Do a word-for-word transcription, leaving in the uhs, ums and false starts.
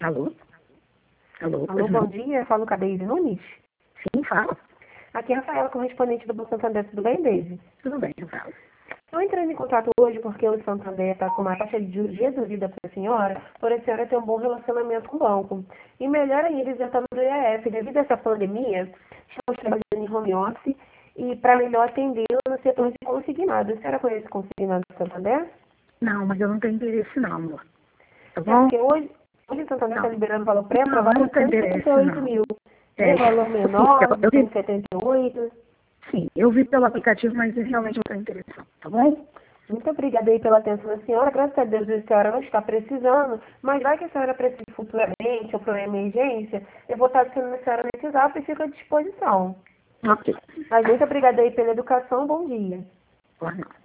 Alô? Alô? Alô, bom dia. Falo com a Deise Nunes. Sim, fala. Aqui é a Rafaela, correspondente do Banco Santander. Tudo bem, Deise? Tudo bem, eu falo. Estou entrando em contato hoje porque o Santander está com uma taxa de juros reduzida para a senhora, por a senhora ter um bom relacionamento com o banco. E melhor ainda, isentando do I A F. Devido a essa pandemia, estamos trabalhando em home office e para melhor atendê-la no setor de consignado. A senhora conhece consignado do Santander? Não, mas eu não tenho interesse não, amor. Tá É bom? porque hoje, hoje o Santander está Não. liberando valor Não, pré-aprovado não de tenho cento e interesse, setenta e oito não. mil. É, Tem valor eu vi, menor, de eu cento vi, e setenta e oito. sim, eu vi pelo aplicativo, mas realmente não tenho interesse não, tá bom? Muito obrigada aí pela atenção da senhora. Graças a Deus a senhora não está precisando, mas vai que a senhora precise futuramente ou para uma emergência, eu vou estar adicionando a senhora nesse zap e fico à disposição. Ok. Mas muito obrigada aí pela educação. Bom dia. Boa noite.